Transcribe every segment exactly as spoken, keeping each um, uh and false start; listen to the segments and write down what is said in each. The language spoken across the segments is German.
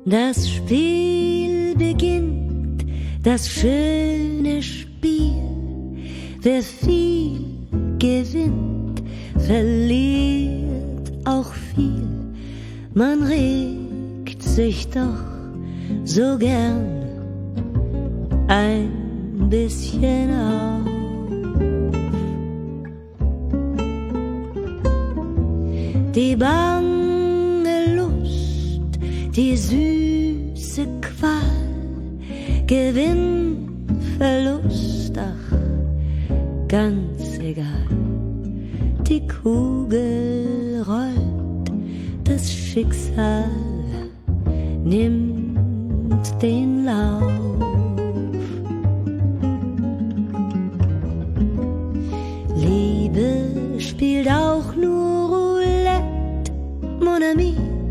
Das Spiel beginnt, das schöne Spiel. Wer viel gewinnt, verliert auch viel. Man regt sich doch so gern ein bisschen auf. Die bange Lust, die süße Qual, Gewinn, Verlust, ach, ganz egal. Die Kugel rollt, das Schicksal nimmt den Lauf. Liebe spielt auch nur Roulette, mon ami.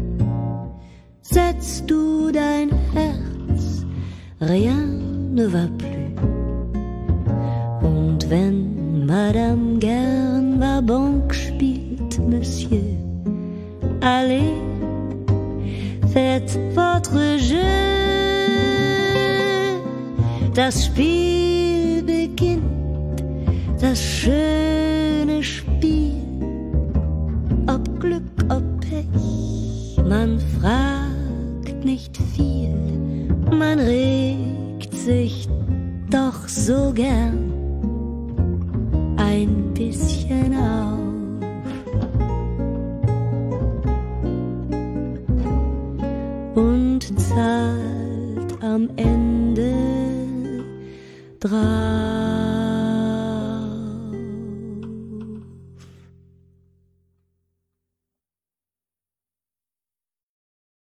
Setzt du dein Herz, rien ne va plus. Und wenn Madame gern va banque spielt, Monsieur, allez, faites votre jeu. Das Spiel beginnt, das schöne Spiel. Ob Glück, ob Pech, man fragt nicht viel. Man regt sich doch so gern ein bisschen auf. Und zahlt am Ende drauf.